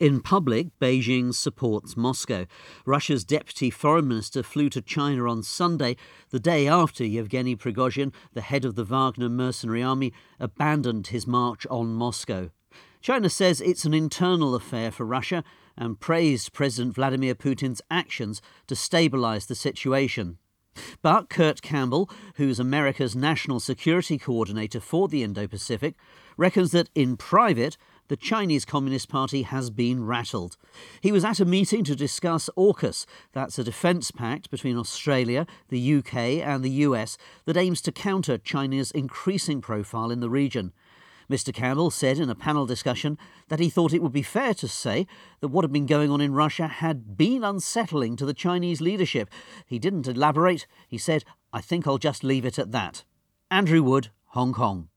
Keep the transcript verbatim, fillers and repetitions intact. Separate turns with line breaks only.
In public, Beijing supports Moscow. Russia's deputy foreign minister flew to China on Sunday, the day after Yevgeny Prigozhin, the head of the Wagner mercenary army, abandoned his march on Moscow. China says it's an internal affair for Russia and praised President Vladimir Putin's actions to stabilise the situation. But Kurt Campbell, who's America's national security coordinator for the Indo-Pacific, reckons that in private, the Chinese Communist Party has been rattled. He was at a meeting to discuss AUKUS, that's a defence pact between Australia, the U K and the U S that aims to counter China's increasing profile in the region. Mister Campbell said in a panel discussion that he thought it would be fair to say that what had been going on in Russia had been unsettling to the Chinese leadership. He didn't elaborate. He said, "I think I'll just leave it at that." Andrew Wood, Hong Kong.